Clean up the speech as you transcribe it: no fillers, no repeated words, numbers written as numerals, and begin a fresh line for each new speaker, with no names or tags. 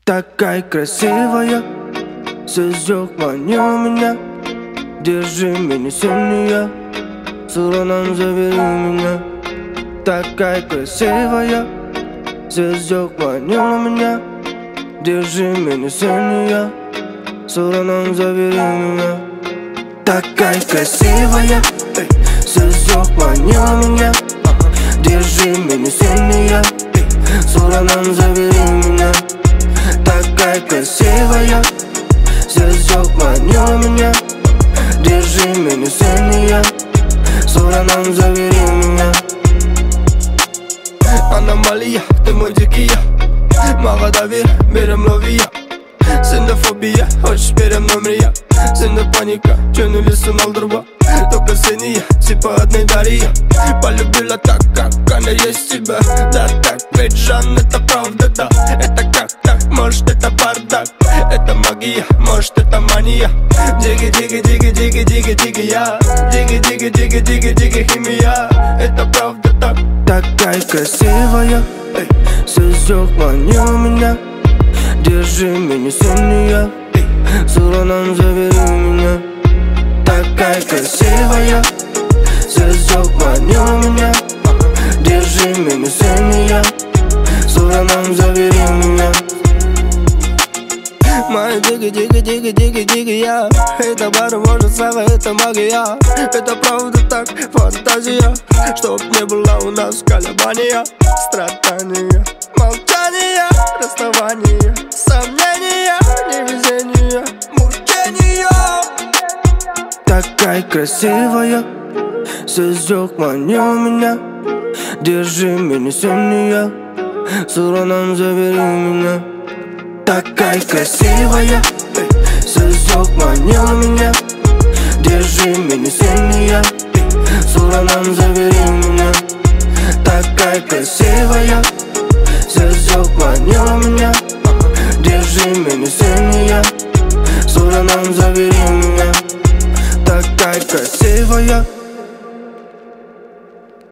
Такая красивая, звездёк манила меня. Держи меня сильнее, стороном забери меня. Такая красивая, звездёк манила меня. Держи меня сильнее, стороном забери меня. Такая красивая, звездёк манила меня. Держи меня сильнее, стороном забери меня. Такая красивая, звездёк манила меня. Держи меня сильнее, стороном забери меня. Аномалия, ты мой дикий я. Мало доверия, берем лови я. Синофобия, хочешь берем номер я. Сина паника, тянули сын алдруба. Только синяя, типа одной Дарья. Полюбила так, как она есть тебя. Да так, ведь Жан, это правда, да. Это как так, может это бардак. Это магия, может это мания. Диги, диги, диги, диги, диги, диги я. Диги, диги, диги, диги, диги химия. Это правда так. Такая красивая, звездёк манила меня. Держи меня сильнее, стороном забери меня. Такая красивая, звездёк манила меня. Держи меня сильнее, стороном забери меня. Моя диги, диги, диги, диги, диги я. Это бар, может сага, это магия. Это правда так, фантазия. Чтоб не было у нас колебания, страдания, молчания, расставания, сомнения, невезения, мучения. Такая красивая, звездёк манила меня. Держи меня сильнее, стороном забери меня. Такая красивая, звездёк манила меня. Держи меня сильнее, стороном забери меня. Такая красивая, звездёк манила меня. Держи меня сильнее,